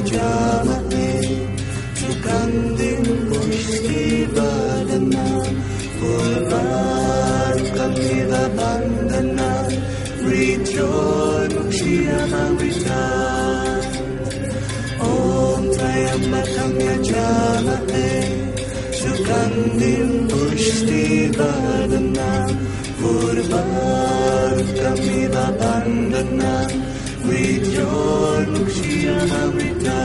Jamae, Sugandhin Pushti Vadana, Purvar Kamila Bandana, Rejoin Mukshiyamamrita. Om Trayambakam Yajamane, Sugandhin Pushti Vadana, Purvar Kamila Bandana, Rejoin Mukshiyamamrita.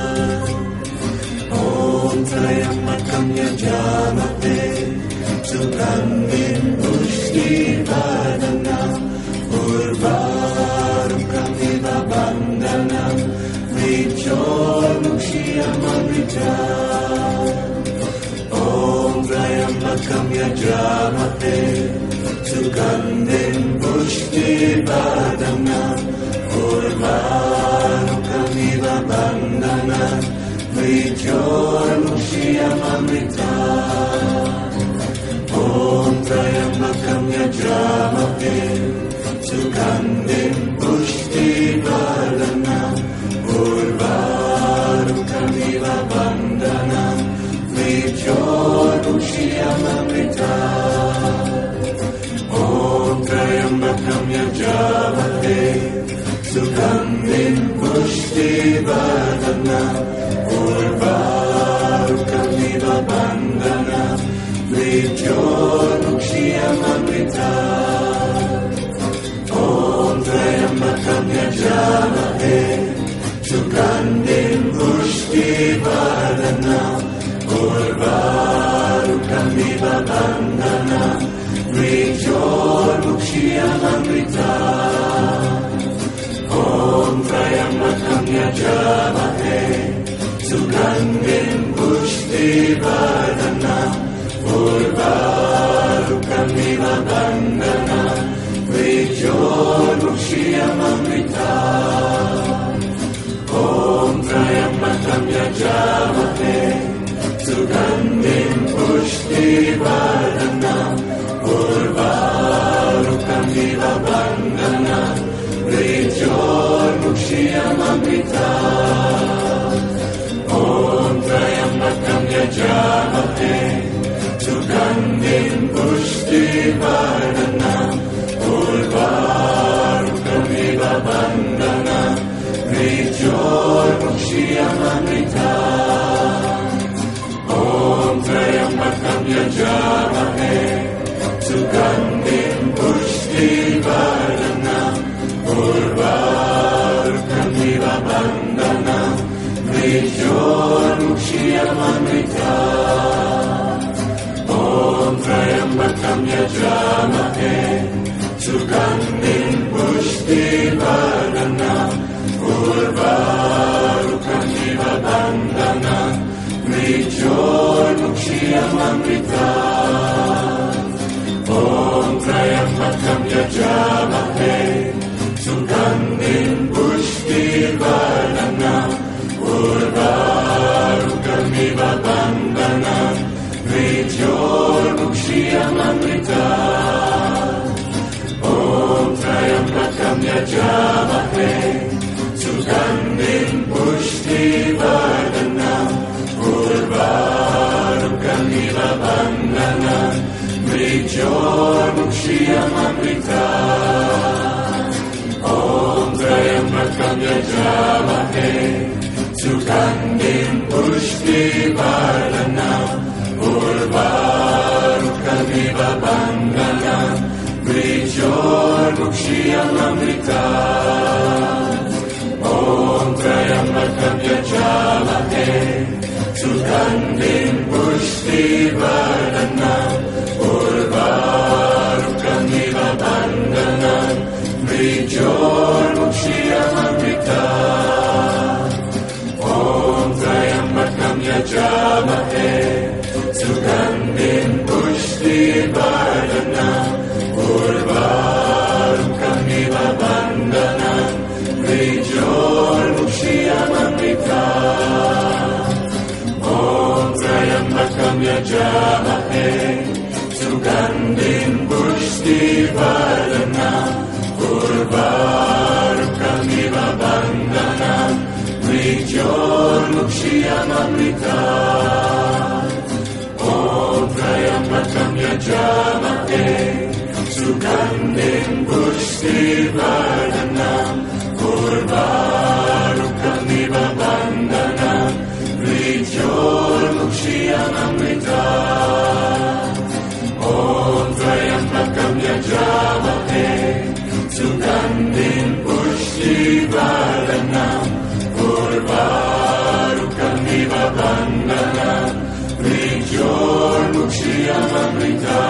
Om Trayambakam Yajamane, Sugandhin Pushti Vadana, Purvarum Kamila Bandana, Rejoin Mukshiyamamrita. Om Trayambakam Yajamane, Sugandhin Pushti Vadana, Purvarum Kamila Bandana, Rejoin Mukshiyamamrita. Om Trayambakam Yajamane, Sugandhin Pushti Vadana, Purvarum Kamila Bandana, Rejoin Mukshiyamamrita. Om Trayambakam Yajamane, Sugandhin Pushti Vadana, Purvarum Kamila Bandana, Rejoin Mukshiyamamrita. Om Trayambakam Yajamane, Sugandhin Pushti Vadana, Purvarum Kamila Bandana, Rejoin Mukshiyamamrita. Om Trayambakam Yajamane, Sugandhin Pushti Vadana, Purvarum Kamila Bandana, Rejoin Mukshiyamamrita. Om Trayambakam Yajamane, Sugandhin Pushti Vadana, Purvarum Kamila Bandana, Rejoin Mukshiyamamrita. Om Trayambakam Yajamane, Sugandhin Pushti Vadana, Purvarum Kamila Bandana, Rejoin Mukshiyamamrita. Om Trayambakam Yajamane, Sugandhin Pushti Vadana, Purvarum Kamila Bandana, Rejoin Mukshiyamamrita. Om Trayambakam Yajamane, Sugandhin Pushti Vadana, Purvarum Kamila Bandana, Rejoin Mukshiyamamrita. Om Trayambakam Yajamane, Sugandhin Pushti Vadana, Purvarum Kamila Bandana, Rejoin Mukshiyamamrita. Om Trayambakam Yajamane, Sugandhin Pushti Vadana, Purvarum Kamila Bandana, Rejoin Mukshiyamamrita. Om Trayambakam Yajamane, Sugandhin Pushti Vadana, Purvarum Kamila Bandana, Rejoin Mukshiyamamrita. Om Trayambakam Yajamane, Sugandhin Pushti Vadana, Purvarum Kamila Bandana, Rejoin Mukshiyamamrita. Om Trayambakam Yajamane, Sugandhin Pushti Vadana, Purvarum Kamila Bandana, Rejoin Mukshiyamamrita. Om Trayambakam Yajamane, Sugandhin Pushti Vadana, Purvarum Kamila Bandana, Rejoin Rijol Mukshiyamamrita Om Trayambakam Yajamahe Sugandhim Pushtivardhanam Urvarukam Iva Bandhanam Rijol Mukshiyamamrita Om Trayambakam Yajamahe Sugandhim Pushtivardhanam Urvarukam Iva Bandhanam Rijol Mukshiyamamrita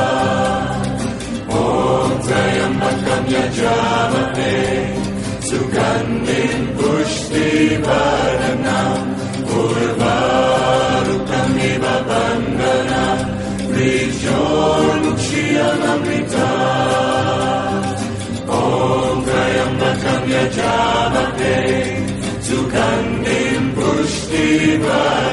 Om Trayambakam Yajamahe Sugandhim Pushtivardhanam Urvarukam Iva Bandhanam Rijol Mukshiyamamrita Om Trayambakam Yajamahe Sugandhim Pushtivardhanam